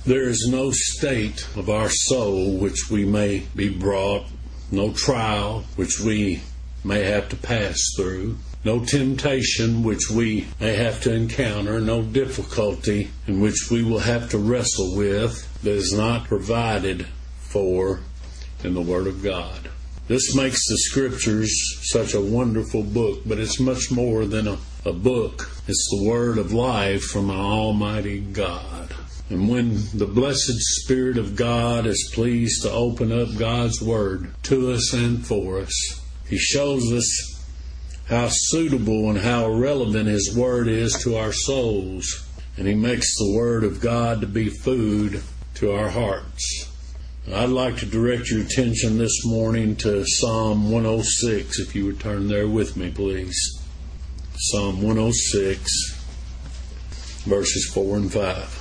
There is no state of our soul which we may be brought, no trial which we may have to pass through, no temptation which we may have to encounter, no difficulty in which we will have to wrestle with that is not provided for in the Word of God. This makes the Scriptures such a wonderful book, but it's much more than a book. It's the Word of life from our Almighty God. And when the blessed Spirit of God is pleased to open up God's Word to us and for us, He shows us how suitable and how relevant His Word is to our souls. And He makes the Word of God to be food to our hearts. I'd like to direct your attention this morning to Psalm 106, if you would turn there with me, please. Psalm 106, verses 4 and 5.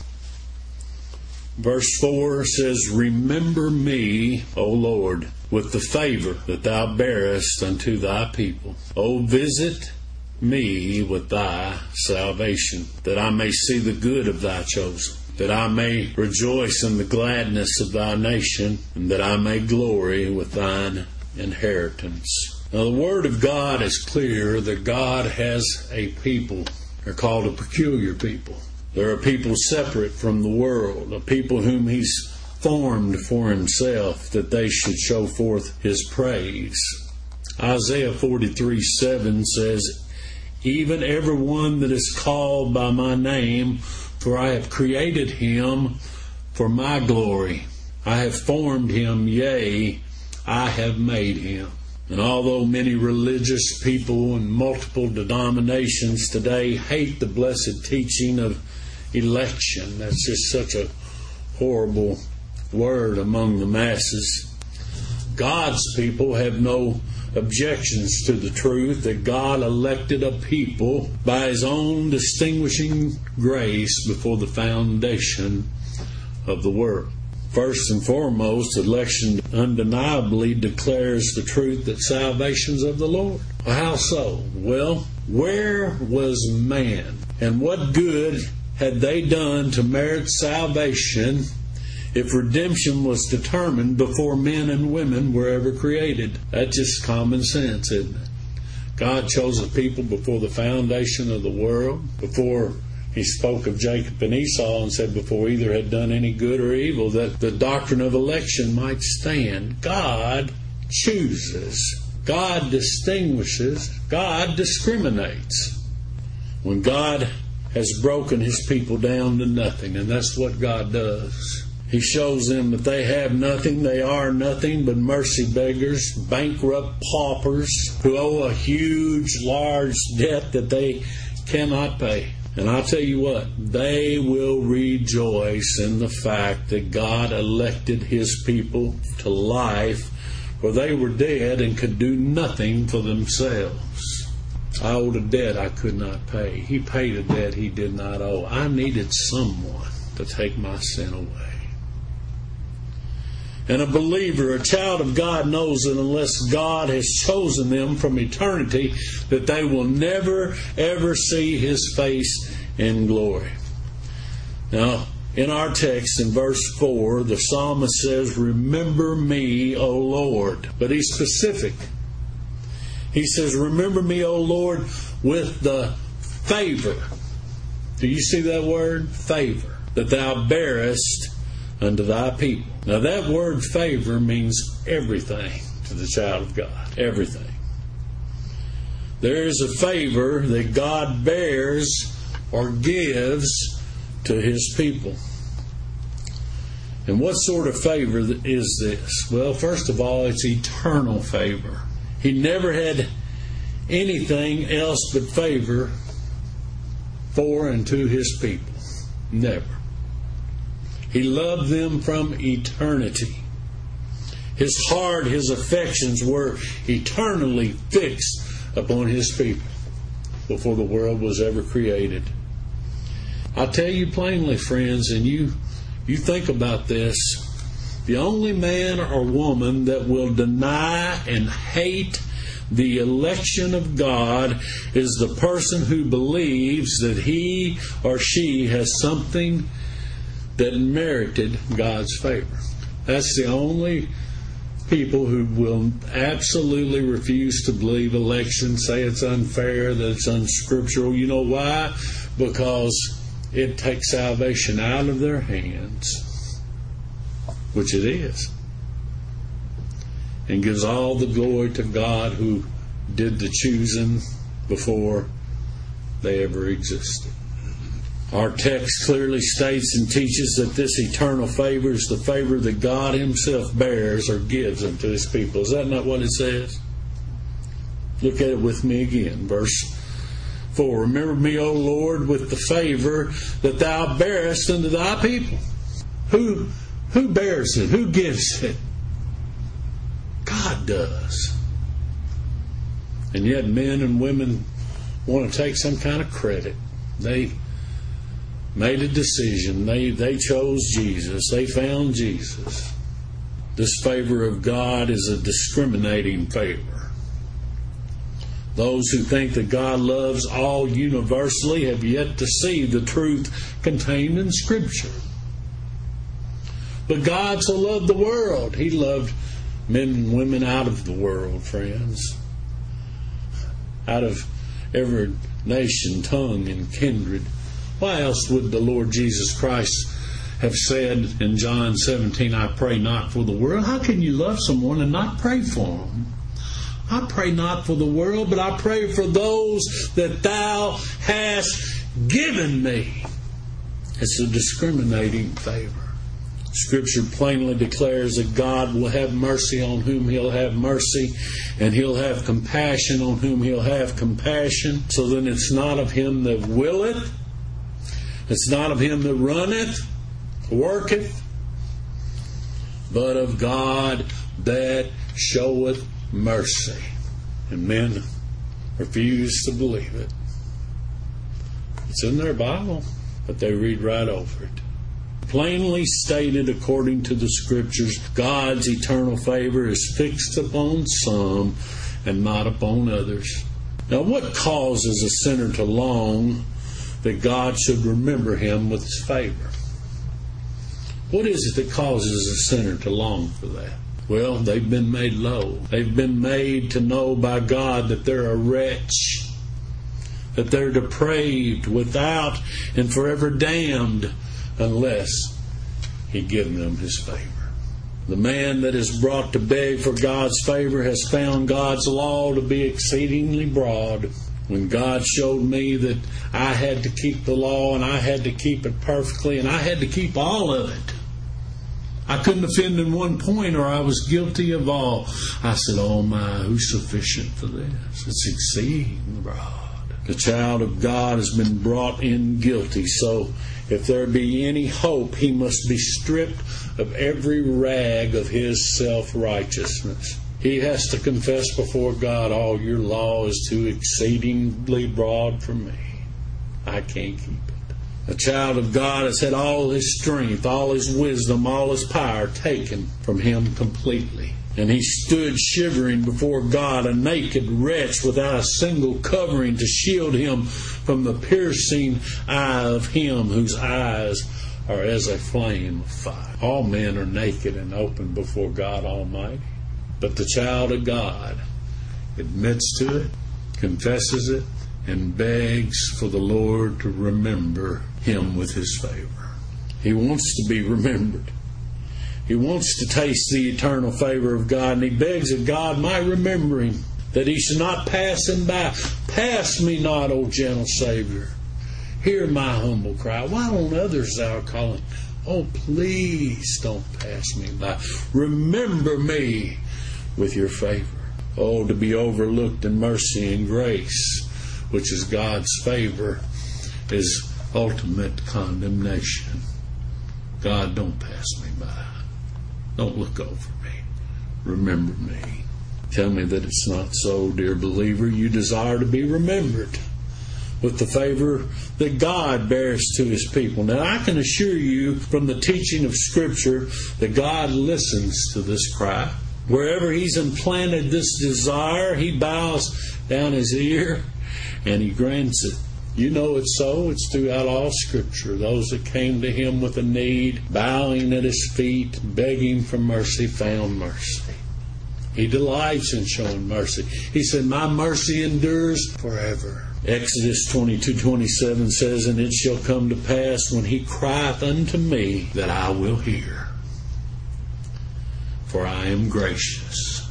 Verse 4 says, "Remember me, O Lord, with the favor that thou bearest unto thy people. O visit me with thy salvation, that I may see the good of thy chosen, that I may rejoice in the gladness of thy nation, and that I may glory with thine inheritance." Now the Word of God is clear that God has a people. They're called a peculiar people. They're a people separate from the world, a people whom He's formed for Himself, that they should show forth His praise. Isaiah 43:7 says, "Even every one that is called by my name, for I have created him for my glory. I have formed him, yea, I have made him." And although many religious people and multiple denominations today hate the blessed teaching of election, that's just such a horrible word among the masses, God's people have no objections to the truth that God elected a people by His own distinguishing grace before the foundation of the world. First and foremost, election undeniably declares the truth that salvation's of the Lord. How so? Well, where was man? And what good had they done to merit salvation if redemption was determined before men and women were ever created? That's just common sense, isn't it? God chose a people before the foundation of the world, before He spoke of Jacob and Esau and said before either had done any good or evil that the doctrine of election might stand. God chooses. God distinguishes. God discriminates. When God has broken His people down to nothing, and that's what God does. He shows them that they have nothing, they are nothing but mercy beggars, bankrupt paupers who owe a huge, large debt that they cannot pay. And I'll tell you what, they will rejoice in the fact that God elected His people to life where they were dead and could do nothing for themselves. I owed a debt I could not pay. He paid a debt He did not owe. I needed someone to take my sin away. And a believer, a child of God, knows that unless God has chosen them from eternity, that they will never, ever see His face in glory. Now, in our text, in verse 4, the psalmist says, "Remember me, O Lord." But he's specific. He says, "Remember me, O Lord, with the favor." Do you see that word? Favor. "That thou bearest unto thy people." Now that word favor means everything to the child of God. Everything. There is a favor that God bears or gives to His people. And what sort of favor is this? Well, first of all, it's eternal favor. He never had anything else but favor for and to His people. Never. He loved them from eternity. His heart, His affections were eternally fixed upon His people before the world was ever created. I tell you plainly, friends, and you think about this, the only man or woman that will deny and hate the election of God is the person who believes that he or she has something that merited God's favor. That's the only people who will absolutely refuse to believe election, say it's unfair, that it's unscriptural. You know why? Because it takes salvation out of their hands, which it is, and gives all the glory to God who did the choosing before they ever existed. Our text clearly states and teaches that this eternal favor is the favor that God Himself bears or gives unto His people. Is that not what it says? Look at it with me again. Verse 4. Remember me, O Lord, with the favor that Thou bearest unto Thy people. Who bears it? Who gives it? God does. And yet men and women want to take some kind of credit. They made a decision. They chose Jesus. They found Jesus. This favor of God is a discriminating favor. Those who think that God loves all universally have yet to see the truth contained in Scripture. But God so loved the world. He loved men and women out of the world, friends. Out of every nation, tongue, and kindred. Why else would the Lord Jesus Christ have said in John 17, I pray not for the world? How can you love someone and not pray for them? I pray not for the world, but I pray for those that Thou hast given me. It's a discriminating favor. Scripture plainly declares that God will have mercy on whom He'll have mercy, and He'll have compassion on whom He'll have compassion. So then it's not of him that willeth, it's not of him that runneth, worketh, but of God that showeth mercy. And men refuse to believe it. It's in their Bible, but they read right over it. Plainly stated according to the Scriptures, God's eternal favor is fixed upon some and not upon others. Now, what causes a sinner to long that God should remember him with His favor? What is it that causes a sinner to long for that? Well, they've been made low. They've been made to know by God that they're a wretch, that they're depraved, without, and forever damned, unless He give them His favor. The man that is brought to beg for God's favor has found God's law to be exceedingly broad. When God showed me that I had to keep the law, and I had to keep it perfectly, and I had to keep all of it, I couldn't offend in one point, or I was guilty of all. I said, oh my, who's sufficient for this? It's exceeding broad. The child of God has been brought in guilty, so if there be any hope, he must be stripped of every rag of his self-righteousness. He has to confess before God, oh, your law is too exceedingly broad for me. I can't keep it. The child of God has had all his strength, all his wisdom, all his power taken from him completely. And he stood shivering before God, a naked wretch without a single covering to shield him from the piercing eye of Him whose eyes are as a flame of fire. All men are naked and open before God Almighty. But the child of God admits to it, confesses it, and begs for the Lord to remember him with His favor. He wants to be remembered. He wants to taste the eternal favor of God, and he begs that God might remember him, that He should not pass him by. Pass me not, O gentle Savior. Hear my humble cry. Why don't others Thou art calling? Oh, please don't pass me by. Remember me with Your favor. Oh, to be overlooked in mercy and grace, which is God's favor, is ultimate condemnation. God, don't pass me by. Don't look over me. Remember me. Tell me that it's not so, dear believer. You desire to be remembered with the favor that God bears to His people. Now, I can assure you from the teaching of Scripture that God listens to this cry. Wherever He's implanted this desire, He bows down His ear and He grants it. You know it's so. It's throughout all Scripture. Those that came to Him with a need, bowing at His feet, begging for mercy, found mercy. He delights in showing mercy. He said, my mercy endures forever. Exodus 22:27 says, and it shall come to pass when he crieth unto me that I will hear. For I am gracious.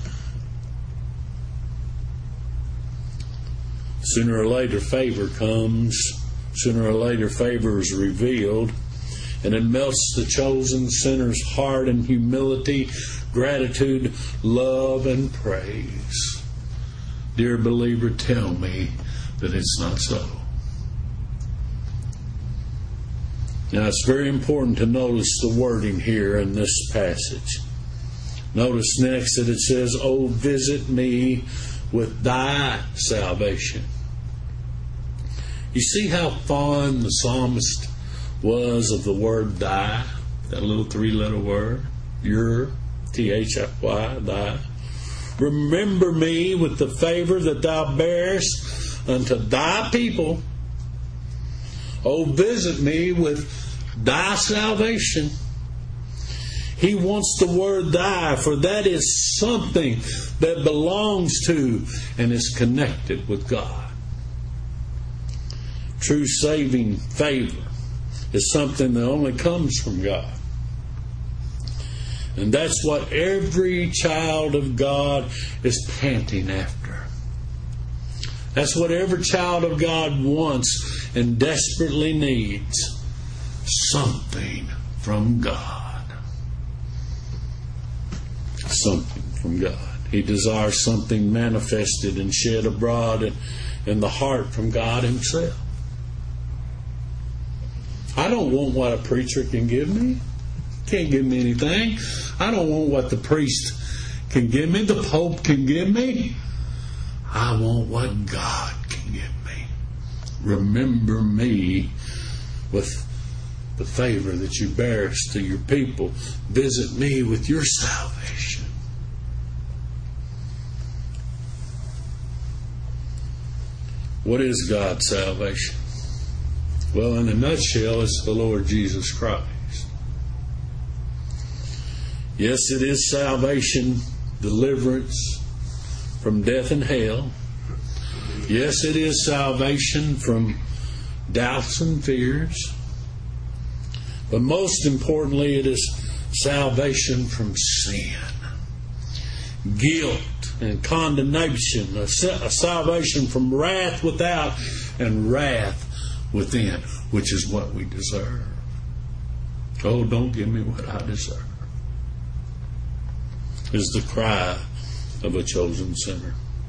Sooner or later favor comes. Sooner or later favor is revealed. And it melts the chosen sinner's heart in humility, gratitude, love, and praise. Dear believer, tell me that it's not so. Now it's very important to notice the wording here in this passage. Notice next that it says, oh, visit me with thy salvation. You see how fond the psalmist was of the word thy, that little 3-letter word, your, T-H-Y, thy. Remember me with the favor that thou bearest unto thy people. Oh, visit me with thy salvation. He wants the word thy, for that is something that belongs to and is connected with God. True saving favor is something that only comes from God. And that's what every child of God is panting after. That's what every child of God wants and desperately needs. Something from God. Something from God. He desires something manifested and shed abroad in the heart from God Himself. I don't want what a preacher can give me. Can't give me anything. I don't want what the priest can give me, the Pope can give me. I want what God can give me. Remember me with the favor that you bearest to your people. Visit me with your salvation. What is God's salvation? Well, in a nutshell, it's the Lord Jesus Christ. Yes, it is salvation, deliverance from death and hell. Yes, it is salvation from doubts and fears. But most importantly, it is salvation from sin, guilt and condemnation, a salvation from wrath without and wrath within, which is what we deserve. Oh, don't give me what I deserve, is the cry of a chosen sinner.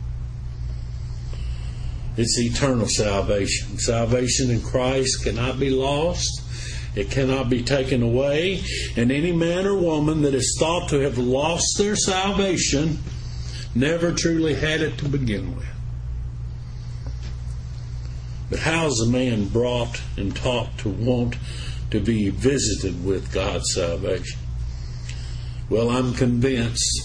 It's eternal salvation. Salvation in Christ cannot be lost. It cannot be taken away. And any man or woman that is thought to have lost their salvation never truly had it to begin with. But how is a man brought and taught to want to be visited with God's salvation? Well, I'm convinced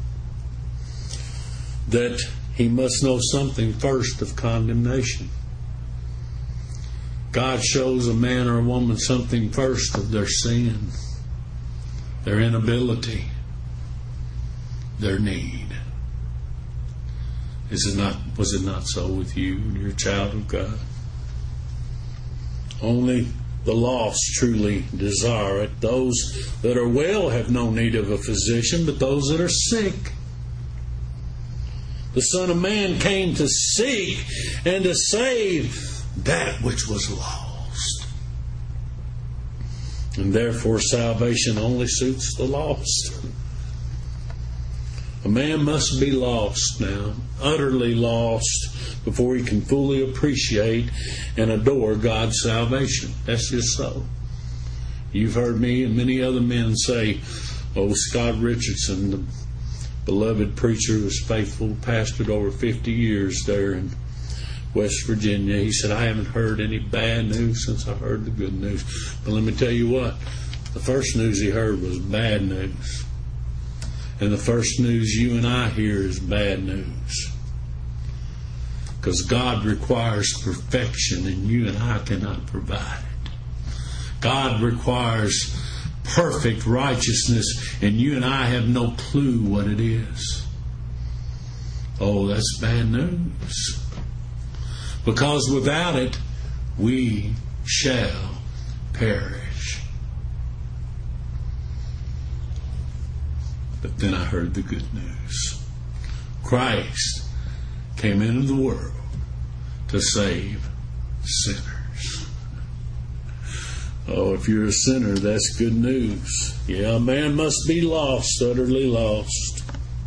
that he must know something first of condemnation. God shows a man or a woman something first of their sin, their inability, their need. Was it not so with you and your child of God? Only the lost truly desire it. Those that are well have no need of a physician, but those that are sick. The Son of Man came to seek and to save that which was lost. And therefore salvation only suits the lost. A man must be lost now, utterly lost, before he can fully appreciate and adore God's salvation. That's just so. You've heard me and many other men say, oh, Scott Richardson, the beloved preacher who was faithful, pastored over 50 years there in West Virginia. He said, I haven't heard any bad news since I heard the good news. But let me tell you what, the first news he heard was bad news. And the first news you and I hear is bad news. Because God requires perfection, and you and I cannot provide it. God requires perfect righteousness, and you and I have no clue what it is. Oh, that's bad news. Because without it, we shall perish. But then I heard the good news. Christ came into the world to save sinners. Oh, if you're a sinner, that's good news. Yeah, a man must be lost, utterly lost.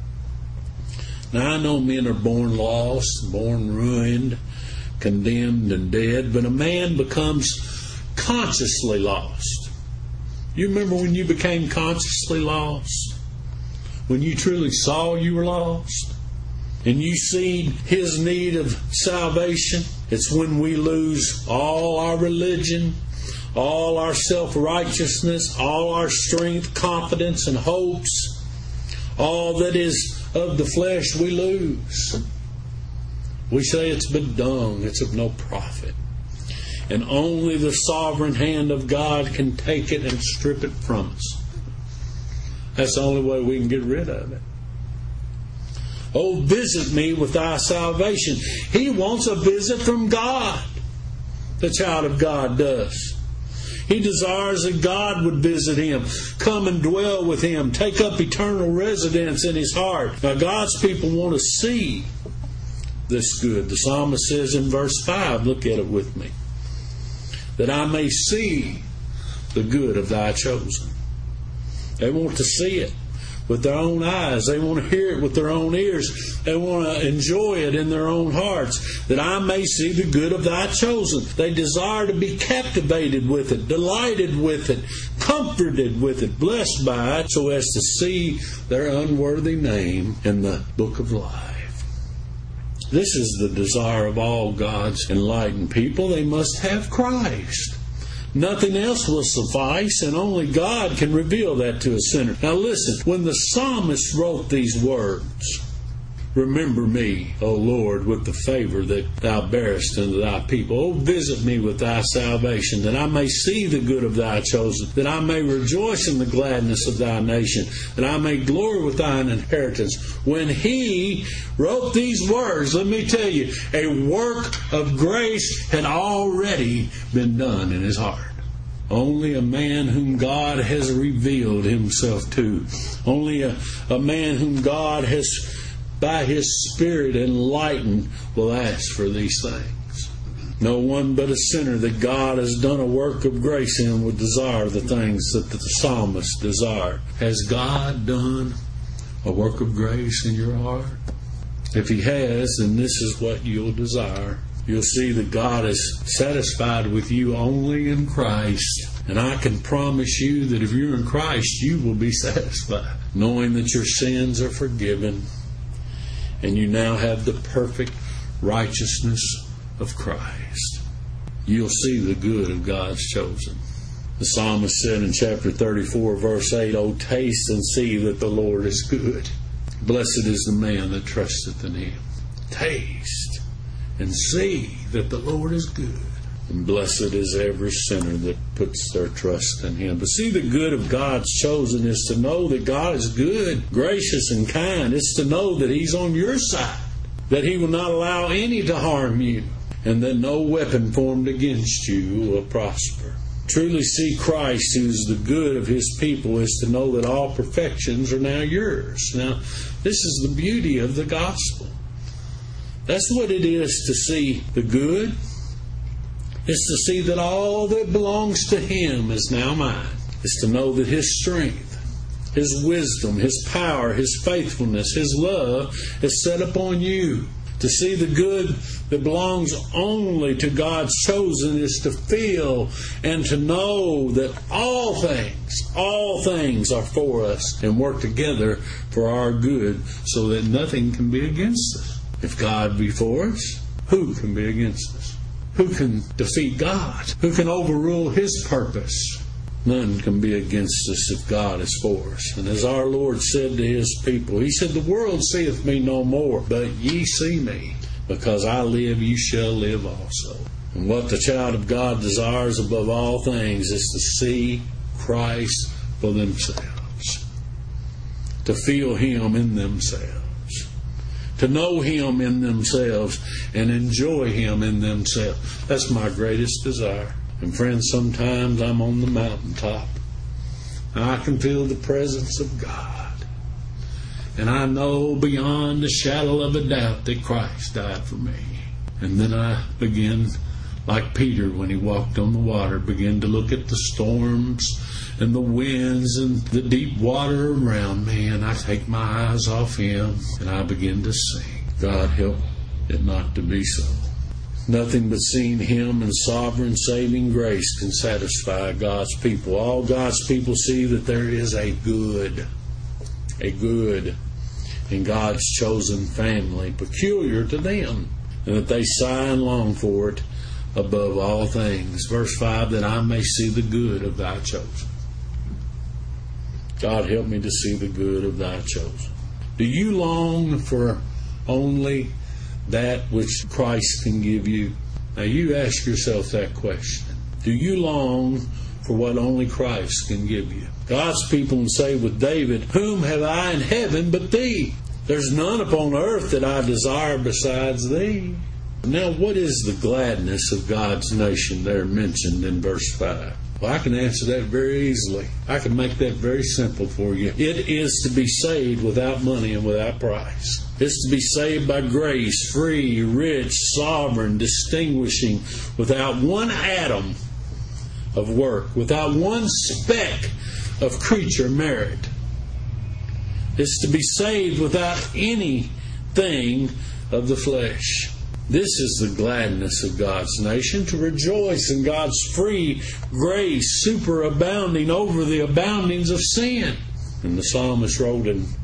Now, I know men are born lost, born ruined, condemned and dead, but a man becomes consciously lost. You remember when you became consciously lost? When you truly saw you were lost? And you see His need of salvation? It's when we lose all our religion, all our self-righteousness, all our strength, confidence, and hopes. All that is of the flesh we lose. We say it's but dung, it's of no profit. And only the sovereign hand of God can take it and strip it from us. That's the only way we can get rid of it. Oh, visit me with thy salvation. He wants a visit from God. The child of God does. He desires that God would visit him, come and dwell with him, take up eternal residence in his heart. Now, God's people want to see this good. The psalmist says in verse 5, look at it with me, that I may see the good of thy chosen. They want to see it with their own eyes. They want to hear it with their own ears. They want to enjoy it in their own hearts. That I may see the good of thy chosen. They desire to be captivated with it, delighted with it, comforted with it, blessed by it, so as to see their unworthy name in the book of life. This is the desire of all God's enlightened people. They must have Christ. Nothing else will suffice, and only God can reveal that to a sinner. Now listen, when the psalmist wrote these words, remember me, O Lord, with the favor that thou bearest unto thy people. Oh, visit me with thy salvation, that I may see the good of thy chosen, that I may rejoice in the gladness of thy nation, that I may glory with thine inheritance. When he wrote these words, let me tell you, a work of grace had already been done in his heart. Only a man whom God has revealed himself to, only a man whom God has by His Spirit enlightened will ask for these things. No one but a sinner that God has done a work of grace in would desire the things that the psalmist desired. Has God done a work of grace in your heart? If He has, then this is what you'll desire. You'll see that God is satisfied with you only in Christ. And I can promise you that if you're in Christ, you will be satisfied, knowing that your sins are forgiven, and you now have the perfect righteousness of Christ. You'll see the good of God's chosen. The psalmist said in chapter 34, verse 8, O taste and see that the Lord is good. Blessed is the man that trusteth in Him. Taste and see that the Lord is good. And blessed is every sinner that puts their trust in Him. But see, the good of God's chosen is to know that God is good, gracious, and kind. It's to know that He's on your side, that He will not allow any to harm you, and that no weapon formed against you will prosper. Truly see Christ, who's the good of His people, is to know that all perfections are now yours. Now, this is the beauty of the gospel. That's what it is to see the good. It's to see that all that belongs to Him is now mine. It's to know that His strength, His wisdom, His power, His faithfulness, His love is set upon you. To see the good that belongs only to God's chosen is to feel and to know that all things are for us and work together for our good, so that nothing can be against us. If God be for us, who can be against us? Who can defeat God? Who can overrule His purpose? None can be against us if God is for us. And as our Lord said to His people, He said, the world seeth me no more, but ye see me. Because I live, you shall live also. And what the child of God desires above all things is to see Christ for themselves, to feel Him in themselves, to know Him in themselves, and enjoy Him in themselves. That's my greatest desire. And friends, sometimes I'm on the mountaintop, and I can feel the presence of God. And I know beyond a shadow of a doubt that Christ died for me. And then I begin, like Peter when he walked on the water, begin to look at the storms and the winds and the deep water around me. And I take my eyes off Him and I begin to sing. God, help it not to be so. Nothing but seeing Him in sovereign saving grace can satisfy God's people. All God's people see that there is a good in God's chosen family, peculiar to them, and that they sigh and long for it above all things. Verse 5, that I may see the good of Thy chosen. God, help me to see the good of Thy chosen. Do you long for only that which Christ can give you? Now you ask yourself that question. Do you long for what only Christ can give you? God's people will say with David, whom have I in heaven but Thee? There's none upon earth that I desire besides Thee. Now, what is the gladness of God's nation there mentioned in verse 5? Well, I can answer that very easily. I can make that very simple for you. It is to be saved without money and without price. It's to be saved by grace, free, rich, sovereign, distinguishing, without one atom of work, without one speck of creature merit. It's to be saved without anything of the flesh. This is the gladness of God's nation, to rejoice in God's free grace superabounding over the aboundings of sin. And the psalmist wrote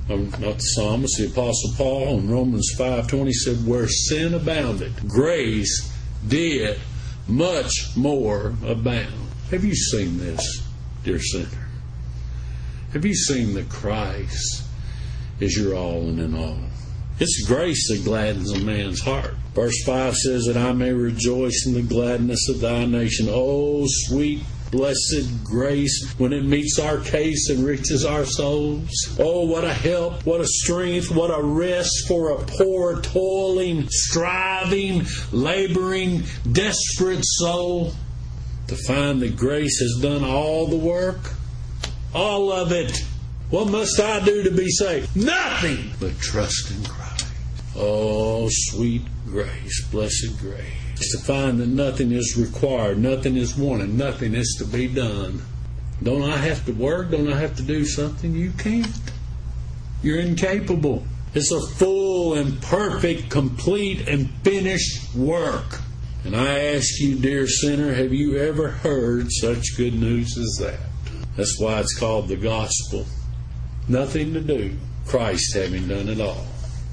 the Apostle Paul in Romans 5:20 said, where sin abounded, grace did much more abound. Have you seen this, dear sinner? Have you seen that Christ is your all and in all? It's grace that gladdens a man's heart. Verse 5 says that I may rejoice in the gladness of Thy nation. Oh, sweet, blessed grace when it meets our case and reaches our souls. Oh, what a help, what a strength, what a rest for a poor, toiling, striving, laboring, desperate soul. To find that grace has done all the work, all of it. What must I do to be saved? Nothing but trust in Christ. Oh, sweet grace, blessed grace. To find that nothing is required, nothing is wanted, nothing is to be done. Don't I have to work? Don't I have to do something? You can't. You're incapable. It's a full and perfect, complete and finished work. And I ask you, dear sinner, have you ever heard such good news as that? That's why it's called the gospel. Nothing to do, Christ having done it all.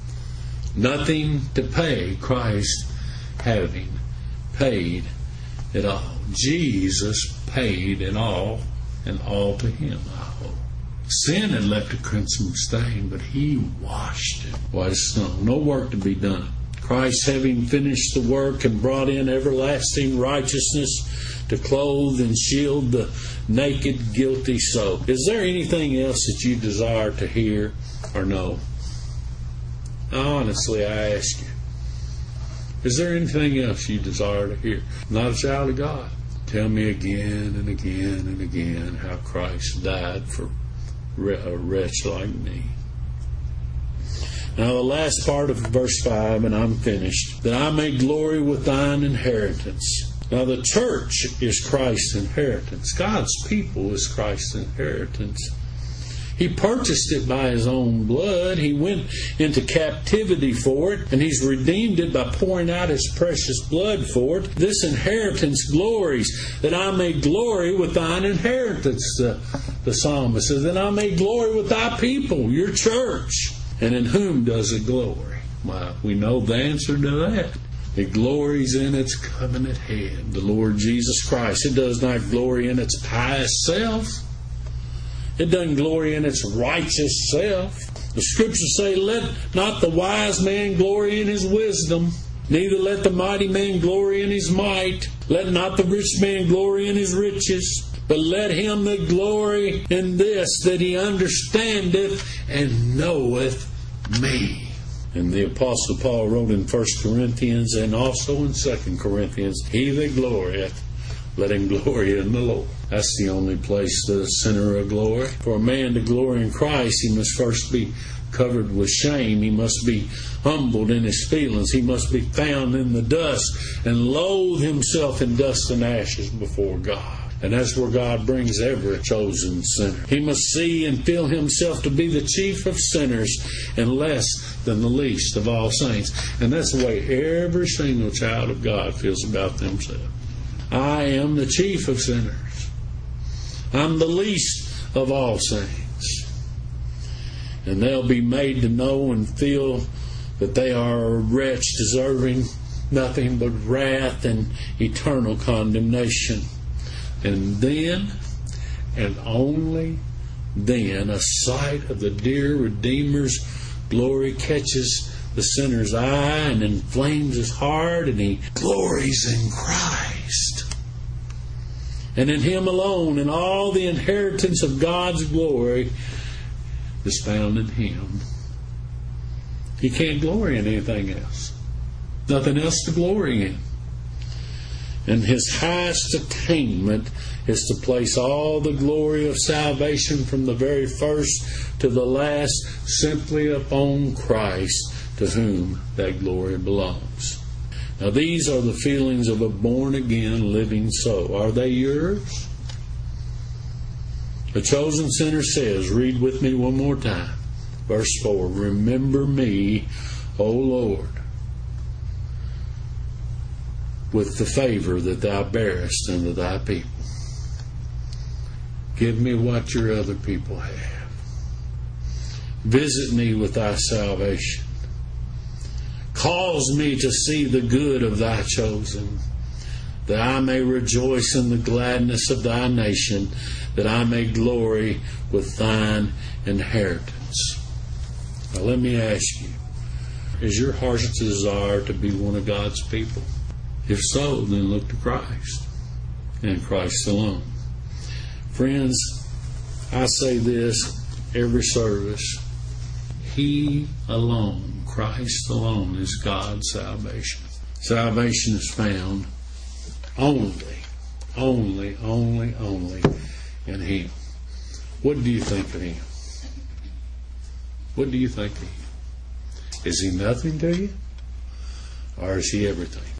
Nothing to pay, Christ having paid it all. Jesus paid it all, and all to Him I owe. Sin had left a crimson stain, but He washed it white as snow. No work to be done. Christ having finished the work and brought in everlasting righteousness to clothe and shield the naked, guilty soul. Is there anything else that you desire to hear or know? Honestly, I ask you. Is there anything else you desire to hear? Not a child of God. Tell me again and again and again how Christ died for a wretch like me. Now the last part of verse 5, and I'm finished. That I may glory with Thine inheritance. Now the church is Christ's inheritance. God's people is Christ's inheritance. He purchased it by His own blood. He went into captivity for it, and He's redeemed it by pouring out His precious blood for it. This inheritance glories, that I may glory with Thine inheritance, the psalmist says, that I may glory with Thy people, your church. And in whom does it glory? Well, we know the answer to that. It glories in its covenant head, the Lord Jesus Christ. It does not glory in its pious self. It doesn't glory in its righteous self. The Scriptures say, let not the wise man glory in his wisdom, Neither let the mighty man glory in his might. Let not the rich man glory in his riches. But let him that glory in this, that he understandeth and knoweth me. And the Apostle Paul wrote in 1 Corinthians and also in 2 Corinthians, he that glorieth, let him glory in the Lord. That's the only place that a sinner will glory. For a man to glory in Christ, he must first be covered with shame. He must be humbled in his feelings. He must be found in the dust and loathe himself in dust and ashes before God. And that's where God brings every chosen sinner. He must see and feel himself to be the chief of sinners and less than the least of all saints. And that's the way every single child of God feels about themselves. I am the chief of sinners. I'm the least of all saints. And they'll be made to know and feel that they are a wretch deserving nothing but wrath and eternal condemnation. And then, and only then, a sight of the dear Redeemer's glory catches the sinner's eye and inflames his heart, and he glories in Christ. And in Him alone, and all the inheritance of God's glory is found in Him. He can't glory in anything else. Nothing else to glory in. And his highest attainment is to place all the glory of salvation from the very first to the last simply upon Christ, to whom that glory belongs. Now these are the feelings of a born-again living soul. Are they yours? The chosen sinner says, read with me one more time, verse 4, remember me, O Lord, with the favor that thou bearest unto thy people. Give me what your other people have. Visit me with thy salvation. Cause me to see the good of thy chosen, that I may rejoice in the gladness of thy nation, that I may glory with thine inheritance. Now let me ask you, is your heart's desire to be one of God's people? If so, then look to Christ and Christ alone. Friends, I say this every service. He alone, Christ alone, is God's salvation. Salvation is found only in Him. What do you think of Him? What do you think of Him? Is He nothing to you? Or is He everything?